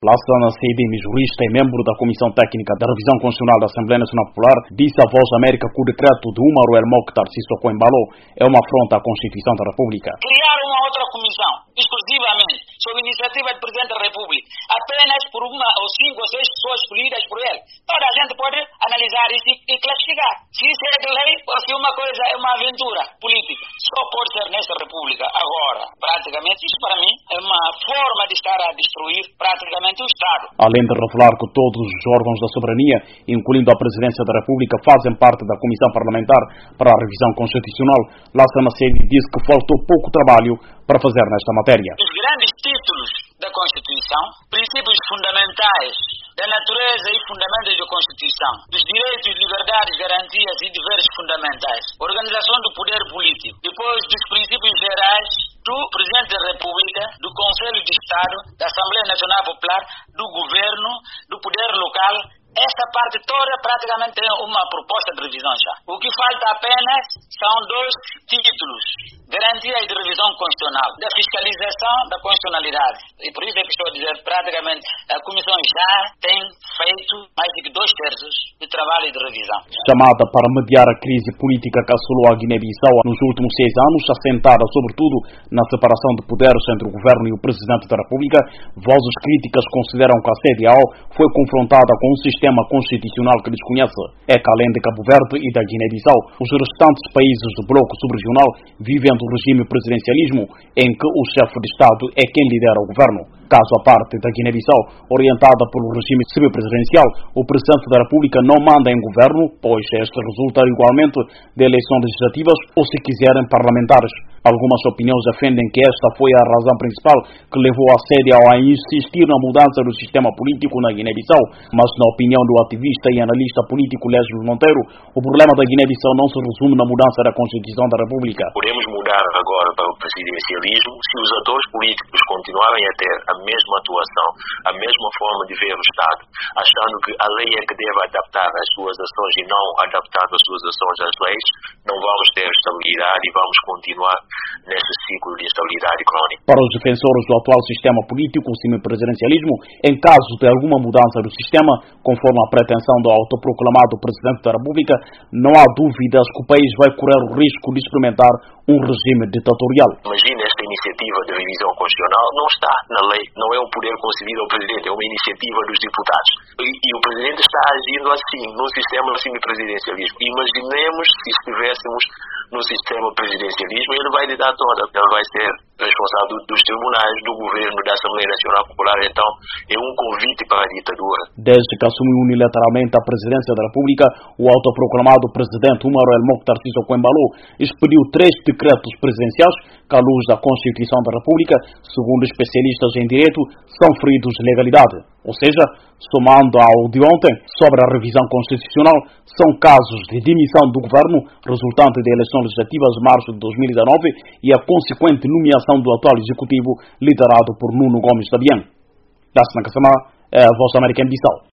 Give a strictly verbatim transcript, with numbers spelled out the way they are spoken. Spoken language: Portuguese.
Lassana Seidimi, jurista e membro da Comissão Técnica da Revisão Constitucional da Assembleia Nacional Popular, disse à Voz da América que o decreto de Umaro El Mokhtar Sissoko Embalo é uma afronta à Constituição da República. Criar uma outra comissão, exclusivamente, sob iniciativa do Presidente da República, apenas por uma ou cinco ou seis pessoas escolhidas por ele. Toda a gente pode analisar isso e classificar. Se isso é de lei, ou se uma coisa é uma aventura política. Só pode ser nesta República agora. Praticamente, isso para mim é uma forma de estar a destruir praticamente o Estado. Além de revelar que todos os órgãos da soberania, incluindo a Presidência da República, fazem parte da Comissão Parlamentar para a Revisão Constitucional, Lassana Seidimi disse que faltou pouco trabalho para fazer nesta matéria. Os grandes títulos da Constituição, princípios fundamentais da natureza e fundamentos da Constituição, dos direitos, liberdades, garantias e deveres fundamentais, organização do poder político, depois dos princípios gerais do Presidente da República, do Conselho de Estado, da Assembleia Nacional Popular, do Governo, do Poder Local. Essa parte toda praticamente é uma proposta de revisão já. O que falta apenas são dois títulos: garantia de revisão constitucional, da fiscalização da constitucionalidade. E por isso é que estou a dizer, praticamente, a Comissão já tem feito mais de dois terços de trabalho de revisão. Chamada para mediar a crise política que assolou a Guiné-Bissau nos últimos seis anos, assentada sobretudo na separação de poderes entre o governo e o Presidente da República, vozes críticas consideram que a C D A O foi confrontada com um sistema constitucional que desconhece. É que além de Cabo Verde e da Guiné-Bissau, os restantes países do bloco subregional vivem do regime presidencialismo, em que o chefe de Estado é quem lidera o governo. Caso à parte da Guiné-Bissau, orientada pelo regime semipresidencial, o Presidente da República não manda em governo, pois este resulta igualmente de eleições legislativas ou, se quiserem, parlamentares. Algumas opiniões defendem que esta foi a razão principal que levou a C D A O a insistir na mudança do sistema político na Guiné-Bissau, mas na opinião do ativista e analista político Lésio Monteiro, o problema da Guiné-Bissau não se resume na mudança da Constituição da República. Podemos mudar agora para o presidencialismo se os atores políticos continuarem a ter a mesma atuação, a mesma forma de ver o Estado, achando que a lei é que deve adaptar as suas ações e não adaptando as suas ações às leis, não vamos ter estabilidade e vamos continuar nesse ciclo de instabilidade crônica. Para os defensores do atual sistema político, o semipresidencialismo, em caso de alguma mudança do sistema, conforme a pretensão do autoproclamado Presidente da República, não há dúvidas que o país vai correr o risco de experimentar um regime ditatorial. Imagina, esta iniciativa de revisão constitucional não está na lei, não é um poder concedido ao Presidente, é uma iniciativa dos deputados. E, e o Presidente está agindo assim, num sistema semipresidencialismo. Imaginemos se estivéssemos no sistema presidencialismo, ele vai ditar toda, ele vai ser responsável dos tribunais, do governo, da Assembleia Nacional Popular. Então é um convite para a ditadura. Desde que assumiu unilateralmente a presidência da República, o autoproclamado presidente Umaro El Mokhtar Sissoko Embalo expediu três decretos presidenciais que, à luz da Constituição da República, segundo especialistas em direito, são feridos de legalidade. Ou seja, somando ao de ontem sobre a revisão constitucional, são casos de demissão do governo resultante de eleições legislativas de março de dois mil e dezenove e a consequente nomeação do atual executivo liderado por Nuno Gomes Dabian. Da Sena Casamá, a Voz da América em Bissau.